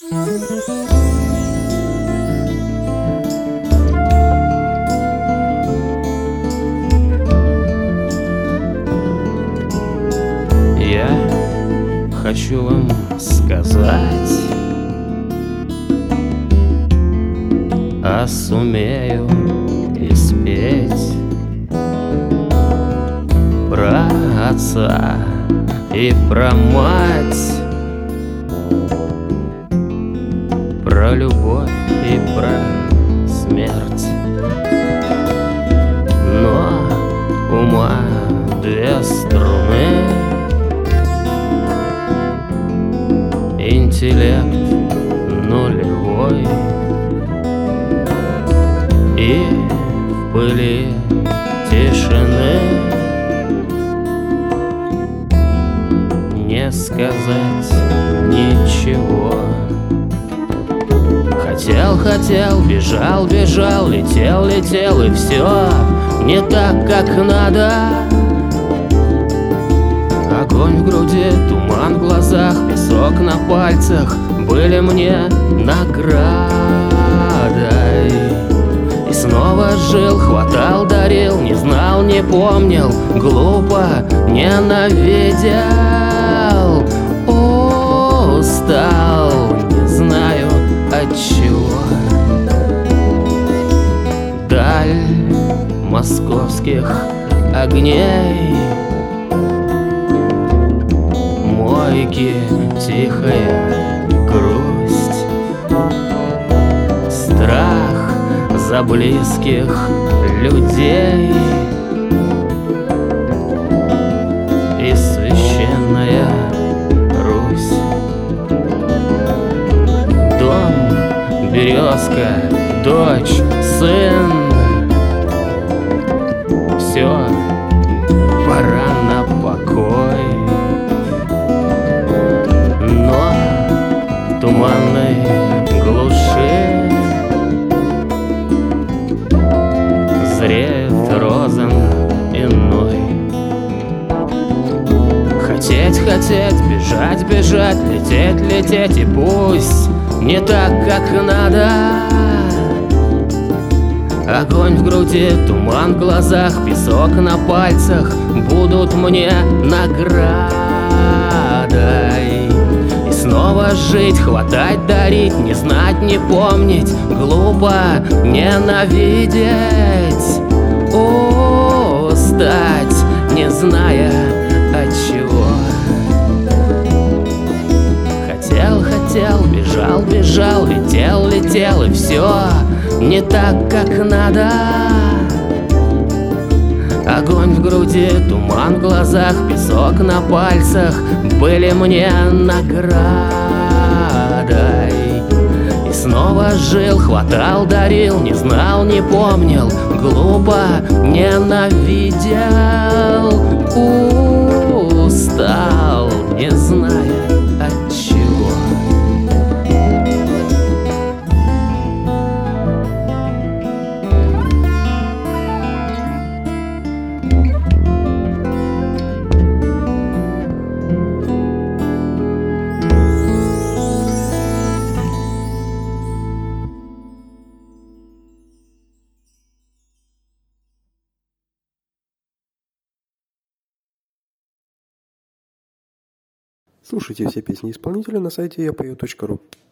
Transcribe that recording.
Я хочу вам сказать, а сумею и спеть про отца и про мать, про любовь и про смерть. Но ума две струны, интеллект нулевой, и в пыли тишины не сказать ничего. Хотел, бежал, летел, и все не так, как надо. Огонь в груди, туман в глазах, песок на пальцах были мне наградой. И снова жил, хватал, дарил, не знал, не помнил, глупо ненавидел. Устал, не знаю отчего. Даль московских огней, мойки, тихая грусть, страх за близких людей и священная Русь. Дом, березка, дочь, сын, все, пора на покой. Но в туманной глуши зреет розен иной. Хотеть, бежать, лететь, и пусть не так, как надо. Огонь в груди, туман в глазах, песок на пальцах будут мне наградой. И снова жить, хватать, дарить, не знать, не помнить, глупо ненавидеть. Устать, не зная отчего. Хотел, бежал, летел, и все не так, как надо. Огонь в груди, туман в глазах, песок на пальцах были мне наградой. И снова жил, хватал, дарил, не знал, не помнил, глупо ненавидел. Устал, не зная отчего. Слушайте все песни исполнителя на сайте yapою.ru.